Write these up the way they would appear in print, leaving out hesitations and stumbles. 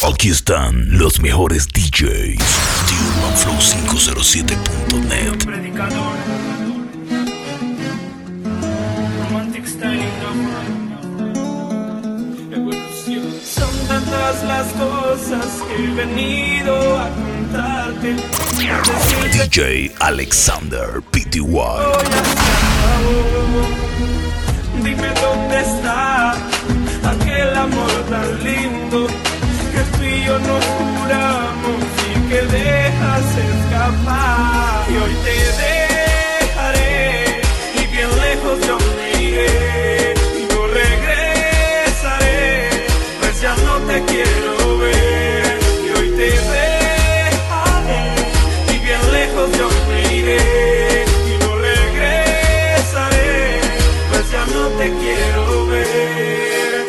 Aquí están los mejores DJs de UrbanFlow507.net. Predicador, Romantic Style, evolución. Son tantas las cosas que he venido a contarte. DJ Alexander Pty. Dime dónde está aquel amor tan lindo que tú y yo nos juramos y que dejas escapar. Y hoy te dejaré y bien lejos yo me iré y no regresaré, pues ya no te quiero ver. Y hoy te dejaré y bien lejos yo me iré y no regresaré, pues ya no te quiero ver.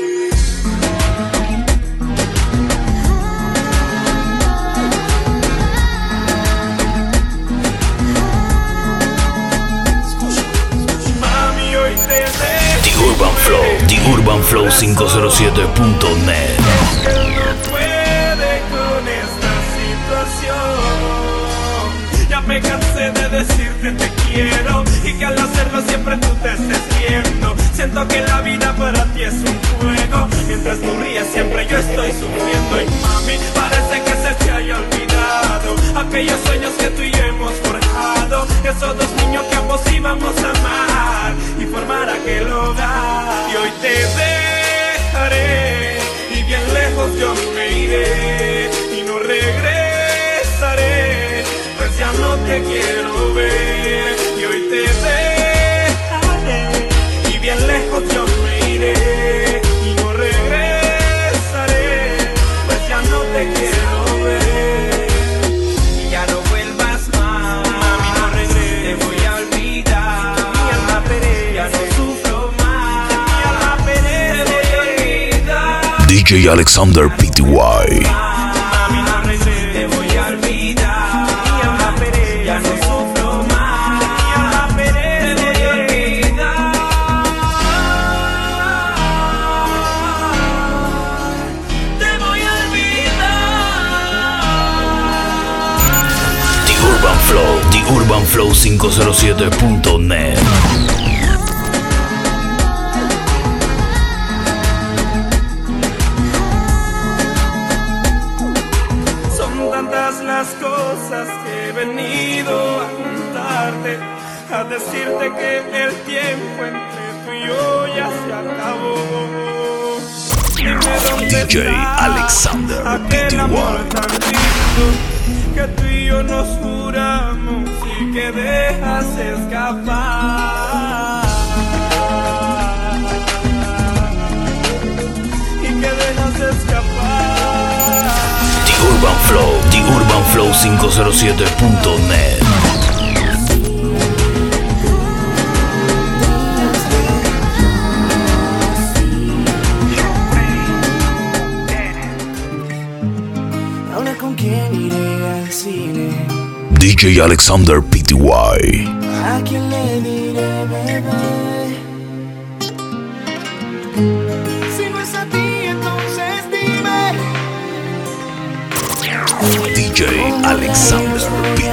The UrbanFlow507.net. No puede con esta situación. Ya me cansé de decirte te quiero y que al hacerlo siempre tú te estés viendo. Siento que la vida para ti es un juego. Mientras tú ríes siempre yo estoy sufriendo. Y mami, parece que se te haya olvidado aquellos sueños que tú y yo hemos forjado. Esos dos niños que ambos íbamos a amar y formar aquel hogar. Y hoy te dejaré y bien lejos yo me iré y no regresaré, pues ya no te quiero ver. Y hoy te dejaré y bien lejos yo me iré y no regresaré, pues ya no te quiero ver. Y ya no vuelvas más, mami, no regreses, te voy a olvidar. Mi alma perece, ya no sufro más, mi alma perece, te voy a olvidar. DJ Alexander Pty. Mami, no regreses, te voy a olvidar. Mi alma perece, ya no sufro más, mi alma perece, te voy a olvidar. Te voy a olvidar. The UrbanFlow507.net. Son tantas las cosas que he venido a contarte, a decirte que el tiempo entre tú y yo ya se acabó. Dime dónde DJ está Alexander aquel amor Pty. tan lindo que tú y yo nos juramos y que dejas escapar. Y que dejas escapar. The UrbanFlow507.net. Ahora con quién iré al cine, DJ Alexander Pty. a quién le diré bebé. Si no es a ti, entonces dime. DJ Alexander Pty.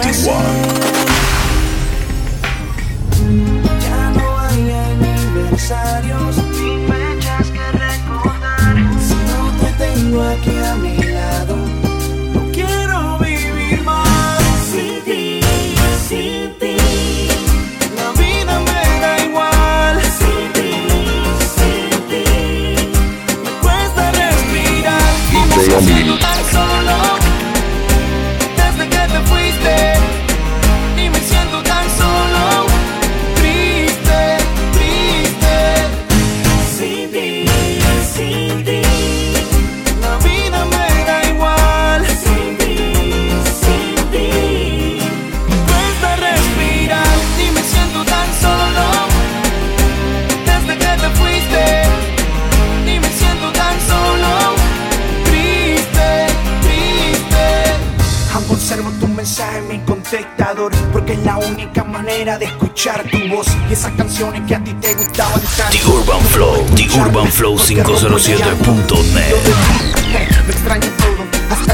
Ya no hay aniversarios ni fechas que recordar. Si no te tengo aquí a mi lado, no quiero vivir más sin ti, sin ti. La vida me da igual sin ti, sin ti. Me cuesta respirar y me siento tan solo desde que te fuiste. Y me siento tan solo, triste, triste. Sin ti, sin ti. La vida me da igual sin ti, sin ti. Me cuesta respirar y me siento tan solo desde que te fuiste. Y me siento tan solo, triste, triste. Aún conservo tu mensaje en mi contestador, porque es la única manera de escuchar tu voz y esas canciones que a ti te gustaban tanto. The UrbanFlow507.net. Me extraño todo.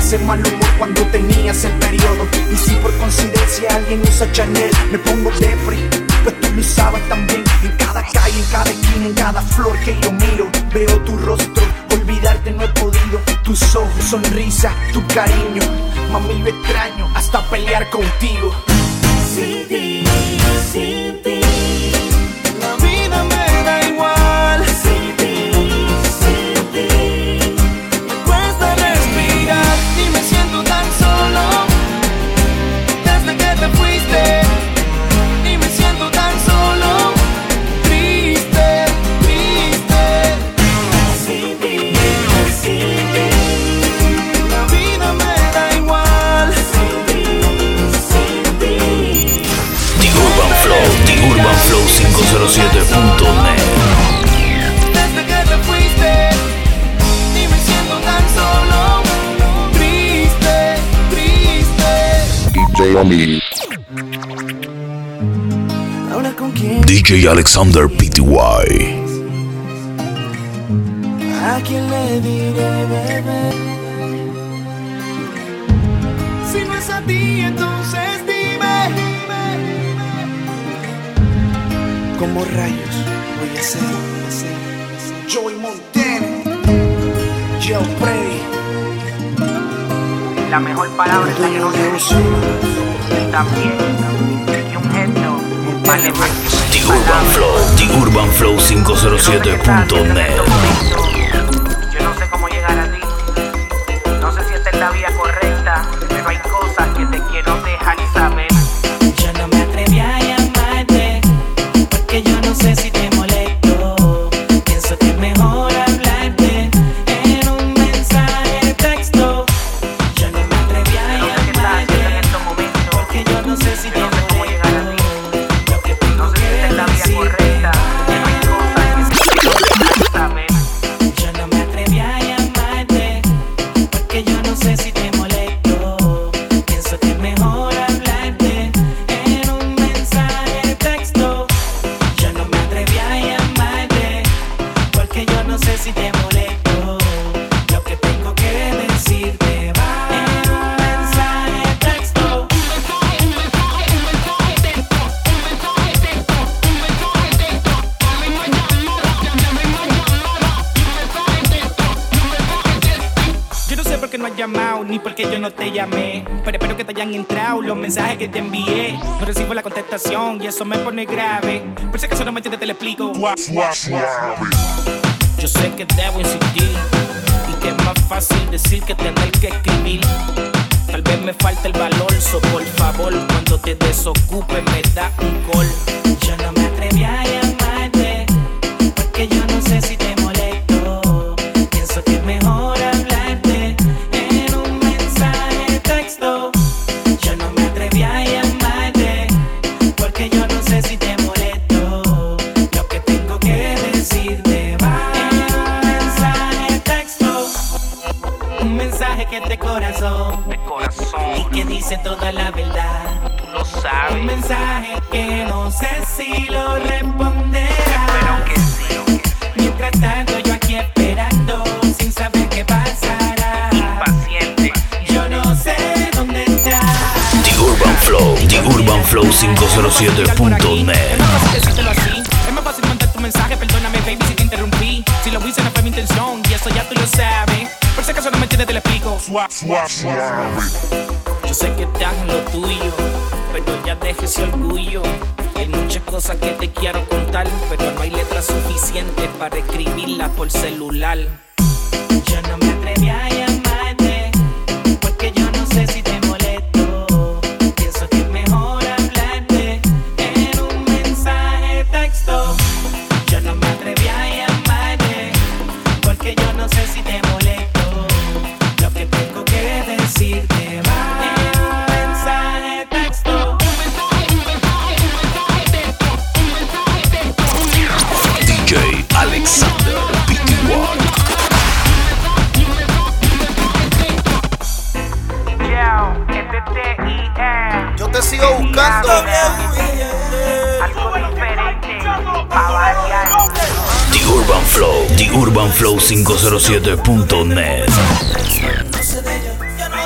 vivías en mal humor cuando tenías el periodo. Y si por coincidencia alguien usa Chanel, me pongo depre, pues tú lo usabas también. En cada calle, en cada esquina, en cada flor que yo miro, veo tu rostro, olvidarte no he podido. Tus ojos, sonrisa, tu cariño, mami lo extraño hasta pelear contigo. Sin ti, sin ti, la vida me da igual. Sin ti, sin ti, me cuesta respirar y me siento tan solo desde que te fuiste. Y me siento tan solo, triste, triste. Sin ti, sin ti, la vida me da igual. Sin ti, sin ti. The Urban Flow 507.net. Desde que te fuiste y me siento tan solo, triste, triste. DJ Omi. Ahora con quién, DJ Alexander Pty. a quién le diré, bebé. Si no es a ti, entonces dime. ¿Cómo rayos voy a hacer? Joey Montana, Joe Prey. La mejor palabra es la que no se dice. Y también que un gesto vale más que The Urban Flow 507.net. Yo no sé cómo llegar a ti. No sé si esta es la vía correcta, pero hay cosas que te quiero dejar saber. Yo no me atreví a llamarte porque yo no sé si te molesto. Pienso que es mejor hablarte en un mensaje de texto. Yo no me atreví a llamarte porque yo no sé si te molesto. Lo que tengo que decirte, Pero hay cosas que te quiero dejar saber. yo no me atreví a llamarte porque yo no sé si te molesto. Pienso que es mejor hablarte en un mensaje de texto. Yo no me atreví a llamarte porque yo no sé si te molesto. Lo que tengo que decirte va en un mensaje de texto. Yo no sé por qué no has llamado, ni por qué yo no te llamé, pero espero que te hayan entrado los mensajes que te envié. No recibo la contestación y eso me pone grave. Por si acaso no me entiendes, te lo explico. Yo sé que debo insistir y que es más fácil decir que tener que escribir. Tal vez me falta el valor, so por favor, cuando te desocupes me da un call. Yo no me atreví a llamarte porque yo no sé si te molesto. Pienso que es mejor hablarte en un mensaje de texto. Yo no me atreví a llamarte porque yo no sé si te molesto. Lo que tengo que decirte va en un mensaje de texto. Un mensaje que es de corazón De corazón, y que dice toda la verdad. tú lo sabes. Un mensaje que no sé si lo responderás. Pero que sí, Mientras tanto yo aquí esperando sin saber qué pasará. impaciente. Yo no sé dónde estás. The Urban Flow 507.net. Es más fácil decírtelo así. Es más fácil mandar tu mensaje. Perdóname, baby, si te interrumpí. Si lo hice no fue mi intención y eso ya tú lo sabes. Por si acaso no me entiendes, te lo explico. Yo sé que estás en lo tuyo, pero ya deje ese orgullo. Hay muchas cosas que te quiero contar, pero no hay letras suficientes para escribirlas por celular. Yo no me atreví a llamarte porque yo no sé si te molesto. Pienso que es mejor hablarte en un mensaje de texto. Yo no me atreví a llamarte porque yo no sé si te molesto. Lo que tengo que decirte va en un mensaje de texto. DJ Alexander Pty. Yo te sigo buscando. Algo diferente, pa' variar. The Urban Flow 507.net. No sé de ella,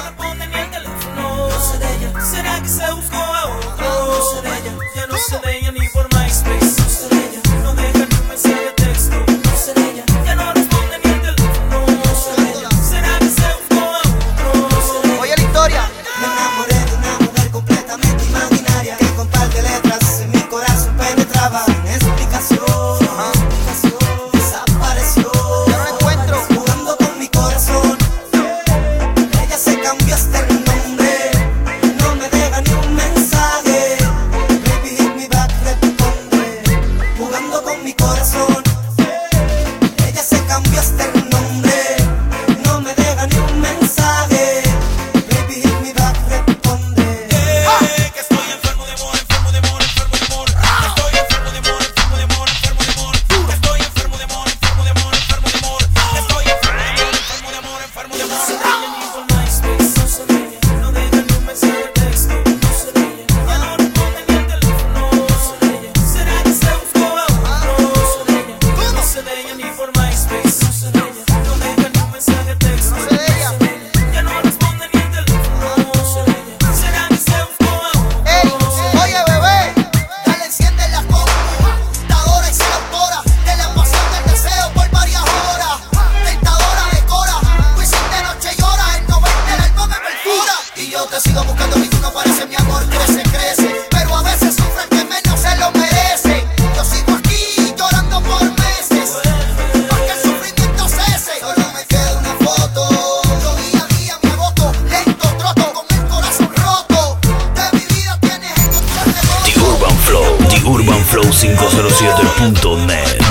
urbanflow507.net.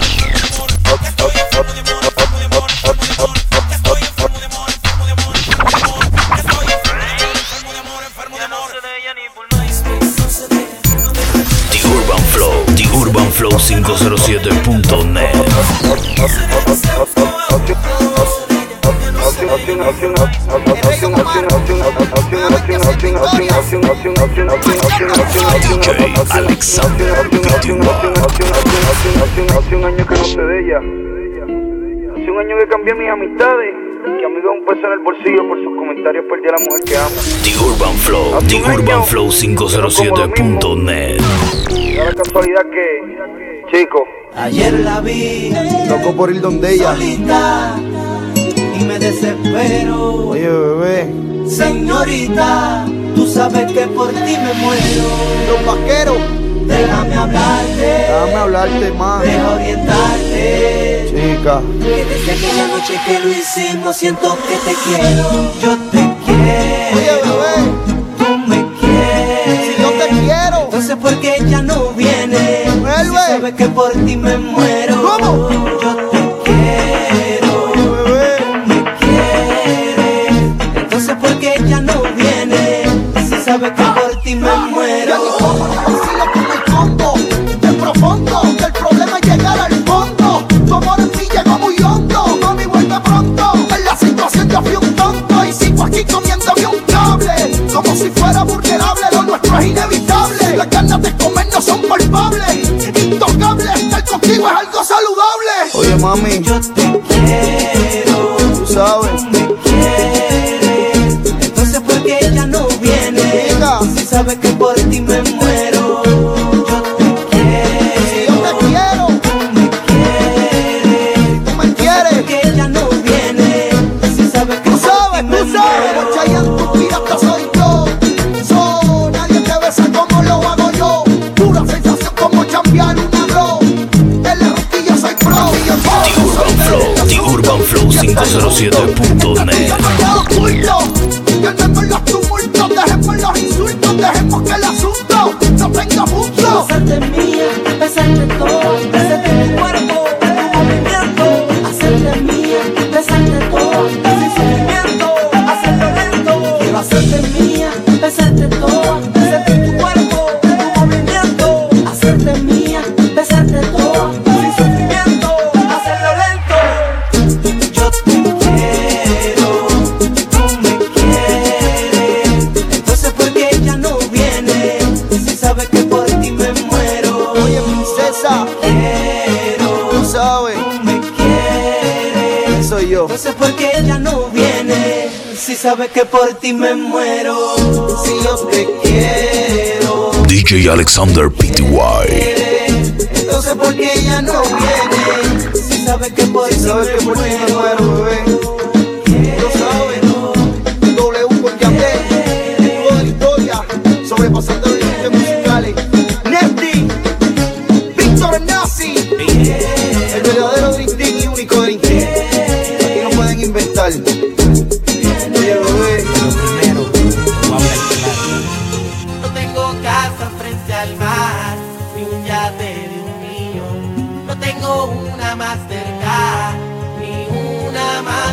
The urbanflow507.net. DJ Alexander Hace un año que no sé de ella. Hace un año que cambié mis amistades. Que amigo un peso en el bolsillo por sus comentarios perdí a la mujer que amo. The urbanflow507.net. Da la casualidad que, chico, Ayer la vi loco por ir donde ella. solita y me desespero. Oye, bebé, Señorita, tú sabes que por ti me muero. los vaqueros, Déjame hablarte más. deja orientarte. Chica, Que desde aquella noche que lo hicimos siento que te quiero. Yo te quiero. Oye, bebé, Tú me quieres. si yo te quiero. Entonces ¿por qué ella no viene? Vuelve. Si sabes que por ti me muero. ¿Cómo? Yo te quiero. Oye, bebé, Me quieres. Entonces ¿por qué ella no viene? Si sabes que por ti me muero. Es profundo, que el problema es llegar al fondo. Tu amor en mí llegó muy hondo. Mami, vuelve pronto. En la situación yo fui un tonto y sigo aquí comiéndome un cable. Como si fuera vulnerable, lo nuestro es inevitable. Las ganas de comer no son palpables. Intocable, estar contigo es algo saludable. oye, mami, Yo te quiero. tú sabes. Me quieres. Entonces ¿por qué ella no viene? Diga. Si sabes que por ti me muero. Si yo te quiero, Me quieres. tú me quieres. Que ella no viene. Si sabes que Tú por sabes, ti tú me sabes. muero. Chayanne, tu pirata soy yo. Nadie te besa como lo hago yo. Pura sensación como chambear un arroz. En la rosquilla soy pro. Y yo The urbanflow507.net. Calmemos los tumultos, dejemos los insultos, dejemos que el asunto no tenga mucho. Hacerte mía, besarte todo, besarte tu cuerpo, tu movimiento. Hacerte mía, besarte todo, sin sufrimiento, hacerlo lento. Quiero hacerte mía, besarte todo, besarte tu cuerpo, tu movimiento. Hacerte mía, besarte todo, sin sufrimiento, hacerlo lento. Yo te quiero, tú me quieres. Entonces ¿por qué ella no viene? Si sabes que por ti me muero. Oye, princesa, Quiero, tú sabes. tú me quieres. Soy yo. Entonces ¿por qué ella no viene? Si sabes que por ti me muero. Si yo te quiero. DJ Alexander Pty. Entonces ¿por qué ella no viene? Si sabes que por ti Sabes que por ti me muero, bebé. quiero. Lo sabes. W con Yandel, título de la historia, sobrepasando los límites musicales. Nefty, Víctor Nazi, el verdadero Dream Team y único Dream Team. Aquí no pueden inventar. Oye, bebé, No tengo casa frente al mar, ni un yate de un millón. No tengo una Mastercard, ni una más.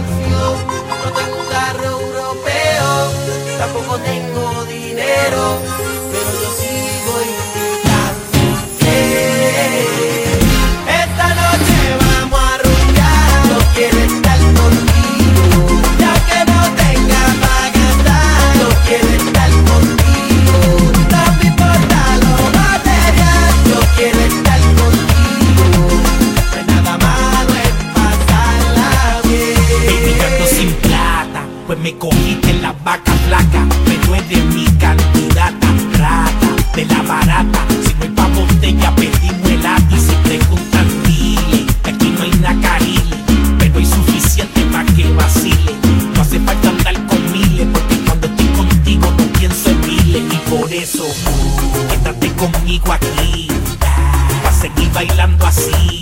me cogiste en la vaca flaca, pero es de mi candidata, rata, de la barata. Si no hay pa' botella, pedimos el y si preguntan, dile, aquí no hay nacarile, pero hay suficiente pa' que vacile. No hace falta andar con miles, porque cuando estoy contigo no pienso en miles. Y por eso, quédate conmigo aquí, pa' seguir bailando así.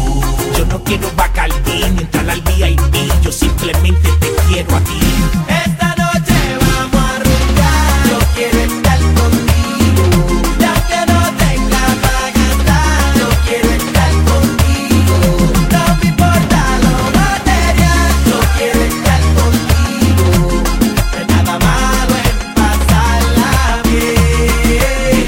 Yo no quiero Bacardí ni entrar al VIP, yo simplemente te quiero a ti. Esta noche vamos a rumbear, yo quiero estar contigo. Y aunque no tenga para gastar, yo quiero estar contigo. No me importa lo material, yo quiero estar contigo. No hay nada malo en pasarla bien.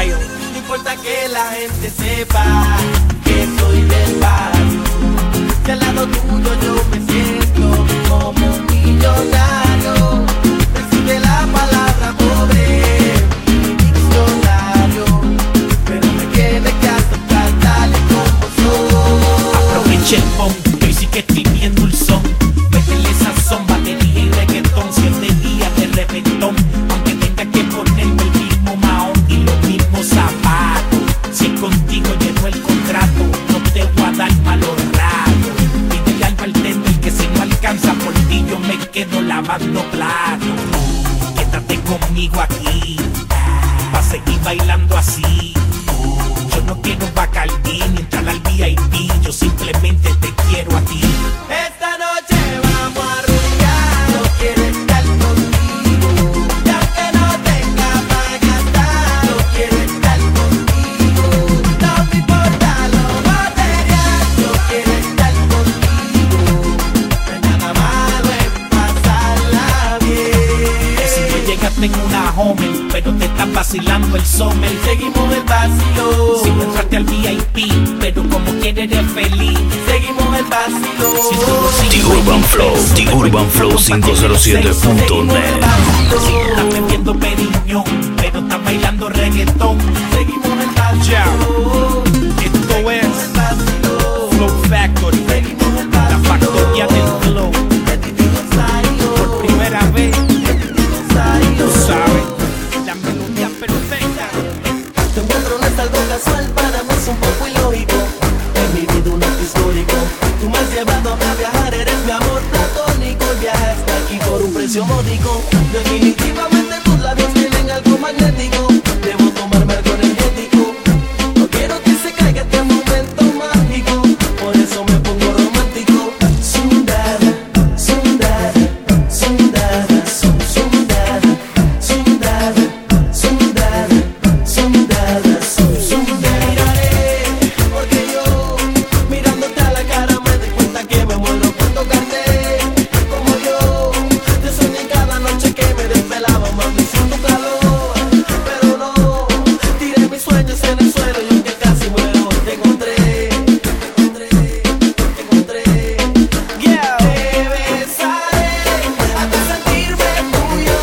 No importa que la gente sepa que soy del barrio, que al lado tuyo yo me siento como un millonario. Recibe la palabra pobre en mi diccionario, pero me tiene que aceptar tal y como soy. Aprovecha el pon, que hoy sí que estoy bien dulzón. Métele sazón, batería y reggaetón, 7 días de reventón. Aunque tenga que ponerme el mismo mahón y los mismos zapatos, si es contigo lleno el contrato, no te voy a dar malos ratos. Pídele al bartender que si no alcanza por ti yo me quedo lavando platos. Quédate conmigo aquí, pa' seguir bailando así. Yo no quiero Bacardí ni entrar al VIP, yo simplemente te quiero a ti. Esta noche vamos a rumbear, yo quiero estar contigo. Y aunque no tenga para gastar, yo quiero estar contigo. No me importa lo material, yo quiero estar contigo. No hay nada malo en pasarla bien. Si no llegaste en una Homer, pero te estás vacilando el summer. Seguimos el vacilo. Si no entraste al VIP, pero como quieres eres feliz. Seguimos el vacilo. The Urban Flow, The Urban Flow 507.net. Si estás bebiendo periñón, pero estás bailando reggaetón. Seguimos el vacilo. Esto es Flow Factory, la factoría del flow. Por primera vez, tú sabes, la melodía perfecta. Tu encuentro no es algo casual, para mí es un poco ilógico. En mi vida un acto histórico. Tú me has llevado a viajar, eres mi amor platónico. El viaje hasta aquí por un precio módico. Definitivamente tus labios tienen algo magnético. Debo tomarme algo energético. No quiero que se caiga este momento mágico, por eso me pongo romántico. Sundada, sundada, sundada, sundada, sundada, sundada, sundada, sundada. Miraré, porque yo mirándote a la cara me doy cuenta que me muero por tocarte. Como yo te soñé cada noche que me desvelaba, mami, sin tu calor. Pero no, tiré mis sueños en el suelo y aunque casi muero, te encontré, te encontré, te encontré. Yeah. Te besaré hasta sentirme tuyo.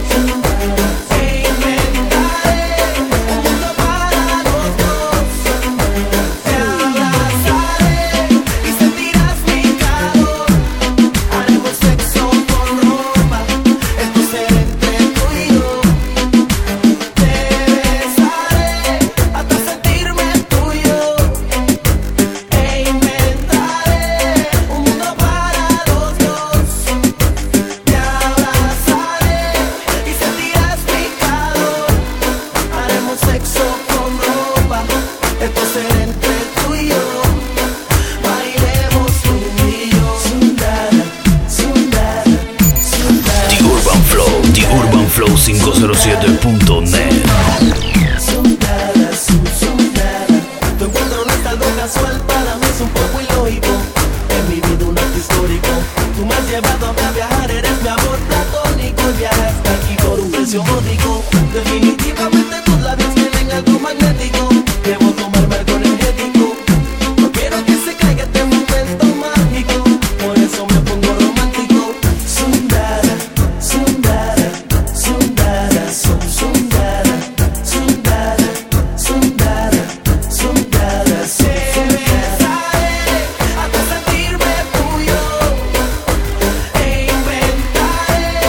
E inventaré un mundo para los dos. Te abrazaré y sentirás mi calor. Haremos sexo con ropa, esto será entre tú y yo. Te besaré hasta sentirme tuyo. E inventaré un mundo para los dos. Te abrazaré y sentirás mi calor. Haremos sexo con ropa, esto será entre tú y yo. Bailemos tú y yo. Sundada, sundada, sundada. The Urban Flow, The Urban Flow 507.net. Sundada, sundada. Tu encuentro no es algo casual, para mí es un poco ilógico. En mi vida un acto histórico. Tú me has llevado a viajar, eres mi amor platónico. El viaje hasta aquí por un precio módico. Definitivamente tus labios tienen algo magnético. Debo tomarme algo energético. No quiero que se caiga este momento mágico, por eso me pongo romántico. Sundada, sundada, sundada, sundada, sundada, sundada, sundada, Te besaré hasta sentirme tuyo. E inventaré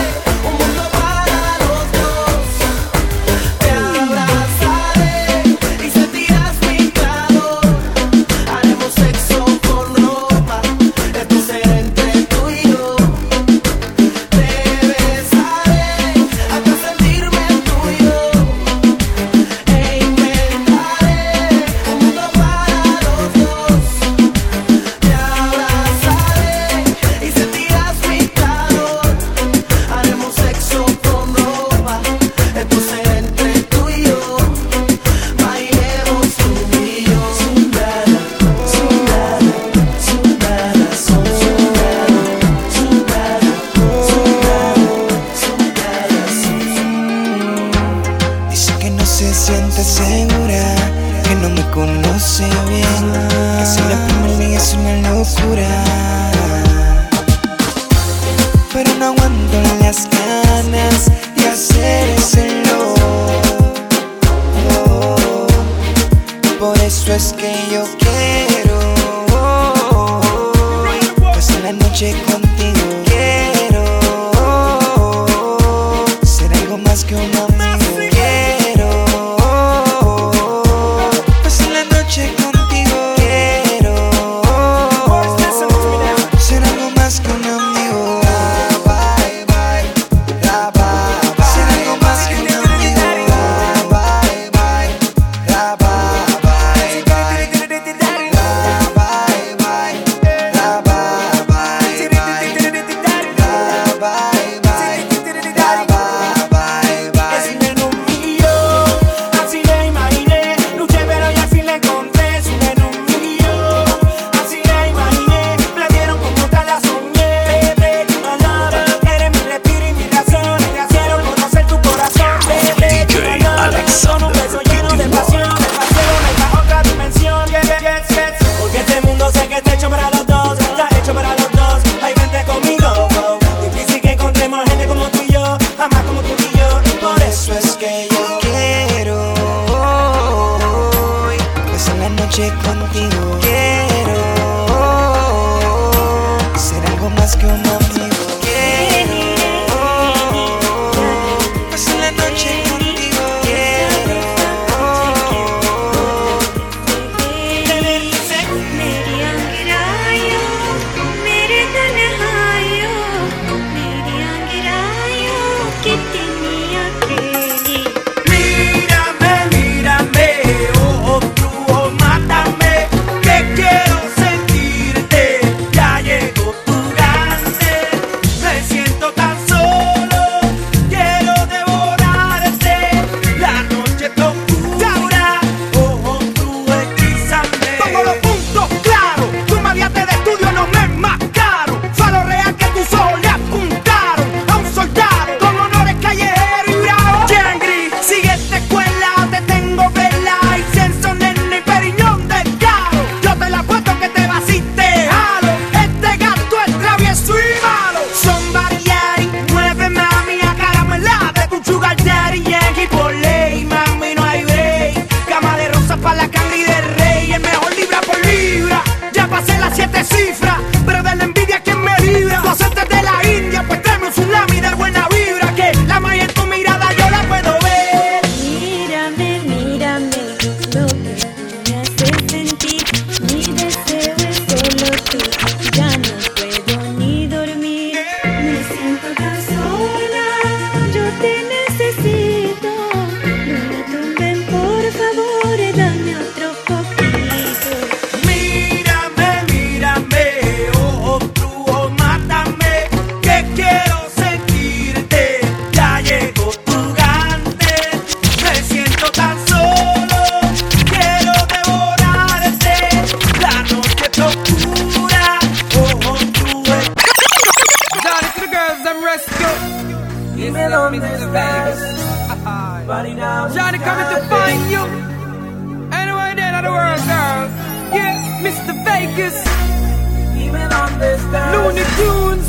pero no aguanto las ganas de hacérselo. Por eso es que yo quiero pasar la noche contigo. Quiero ser algo más que un amigo. Quiero pasar la noche contigo. Quiero ser algo más que un amigo. Ser algo más que un amigo. Contigo quiero ser algo más que un amigo. Quiero pasar la noche contigo. Quiero Johnny coming to find you. Anywhere there in the world, girl. Yeah, Mr. Vegas. Looney Tunes.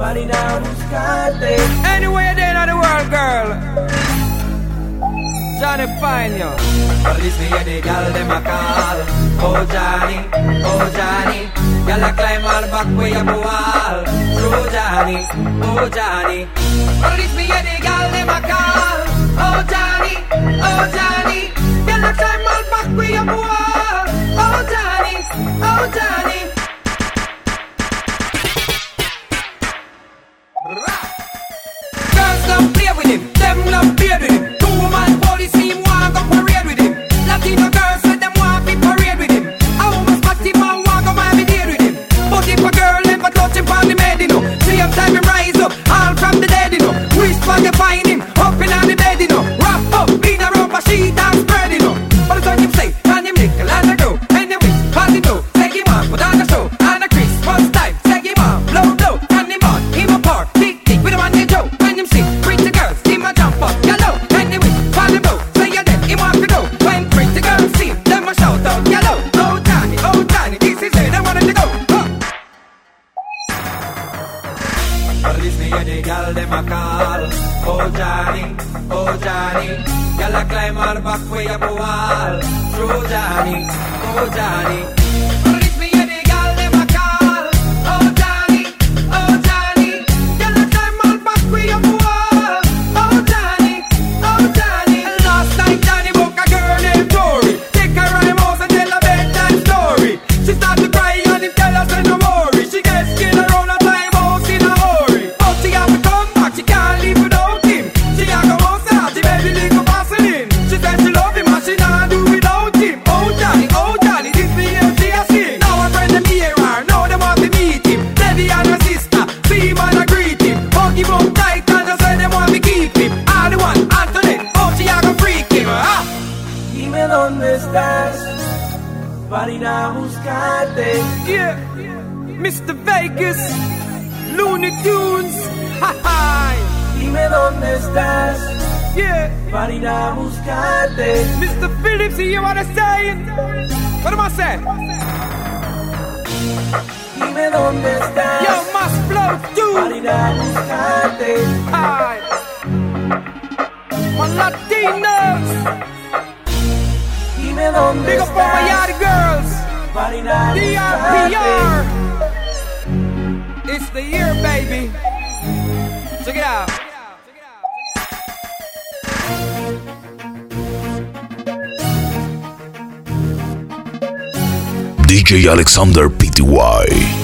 Anywhere there in the world, girl. Johnny find you. Police me hear the girl dem a call. Oh Johnny, girl a climb all back where you go all. Oh Johnny. Police me hear the girl dem a call. Oh Johnny, girl a climb all back where you go all. Oh Johnny. Girls don't play with him, them love play with him. Two-man police team want go parade with him. Latino girls say them want be parade with him. I almost got him and want go Miami Dade with him. But if a girl never touch him on the bed, you know, same time him rise up, all from the dead, you know. Wish for you find him, up in on the bed, you know. Wrap up in a rubber sheet and spread, you know. But it's what him say, and him nickel and a go. Anyway, pass it out, take him on, put on a show. And a Christmas time, take him on, blow, and him on, him a part, tick, with him on the Joe. When him see pretty girls, him a jump up, yellow. Anyway, fall him out, say you're dead, him walk to go. When pretty girls see him, them a shout out, yellow. Oh Johnny, this is it, I wanted to go. Police me hear the any gal dem a call. Oh Johnny, gal a climb her back way up a wall. True Johnny, oh Johnny. Reach me any gal dem a call. Oh Johnny, gal a climb her back way up a wall. Oh Johnny. Last night Johnny book a girl named Tori. Take her rhyme house and tell a bedtime story. She start to cry and him tell her say no worry. She gets scared around a time house in a hurry. But she have to come back, she can't live without him. She a go outside, she baby little Vaseline. She said she love him and she not do without him. Oh Johnny, this me and she a sing. Now her friend them hear her, now they want to meet him. Lady and her sister, see him and a greet him. Hug him up tight and just say they want to keep him. All the one, Antoinette, oh she a go freak him. Dime dónde estás para ir a buscarte. Yeah, Mr. Vegas, Looney Tunes, ha. Dime dónde estás Yeah, para ir a buscarte. Mr. Phillips, you hear what I say? What am I saying? Dime dónde estás Yo, must flow para dude. ir a buscarte. Hi, my Latinos, Dime dónde big up all my estás yachty girls. para ir a DRPR, buscarte. it's the year, baby. Check it out. DJ Alexander Pty.